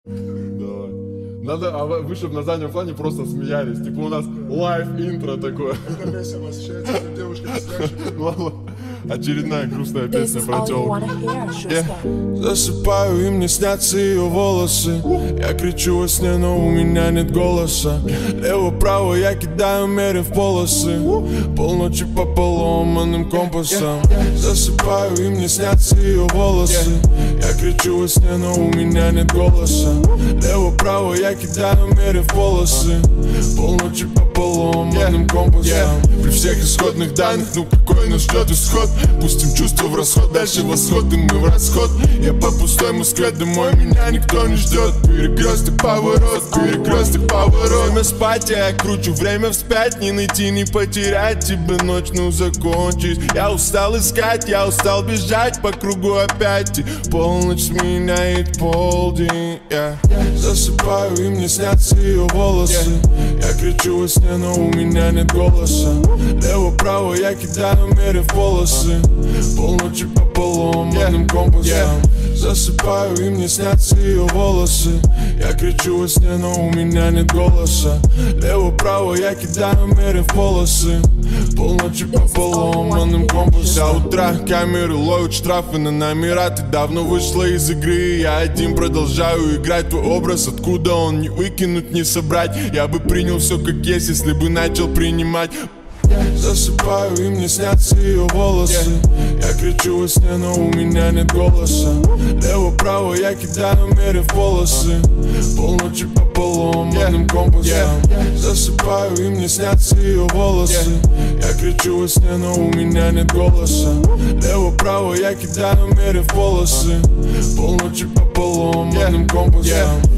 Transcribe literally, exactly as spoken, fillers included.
Давай. Надо, а вы, чтобы на заднем плане просто смеялись. Типа у нас лайв-интро такое. Эта песня восхищается, что девушка Очередная грустная песня про тёлку. Yeah. Засыпаю, и мне снятся ее волосы. Я кричу во сне, но у меня нет голоса. Лево-право я кидаю, мерив полосы. Полночи по поломанным компасам. Засыпаю, и мне снятся ее волосы. Я кричу во сне, но у меня нет голоса. Лево-право я кидаю, мерив полосы. Полночи по поломанным компасам. При всех исходных данных, ну какой нас ждет исход? Пустим чувства в расход, дальше восход, и мы в расход. Я по пустой Москве, домой меня никто не ждет. Перекресток, поворот, перекресток, поворот. Время спать, я кручу время вспять. Не найти, не потерять, тебе ночь, ну закончить. Я устал искать, я устал бежать по кругу опять. И полночь сменяет полдень, yeah. Засыпаю, и мне снятся ее волосы. Я кричу во сне, но у меня нет голоса. Лево-право я кидаю, мерив полосы. Полночи по поломанным компасам. Засыпаю, и мне снятся ее волосы. Я кричу во сне, но у меня нет голоса. Лево-право я кидаю, мерив полосы. Полночи по поломанным компасам. До утра камеры ловят штрафы на номера. Ты давно вышла из игры, я один продолжаю играть твой образ. Откуда он, не выкинуть, не собрать. Я бы принял все как есть, если бы начал принимать. Засыпаю, и мне снятся ее волосы. Я кричу во сне, но у меня нет голоса. Лево-право я кидаю, мерив полосы. Полночи по поломанным компасам. Засыпаю, и мне снятся ее волосы. Я кричу во сне, но у меня нет голоса. Лево-право я кидаю, мерив полосы. Полночи по поломанным компасам.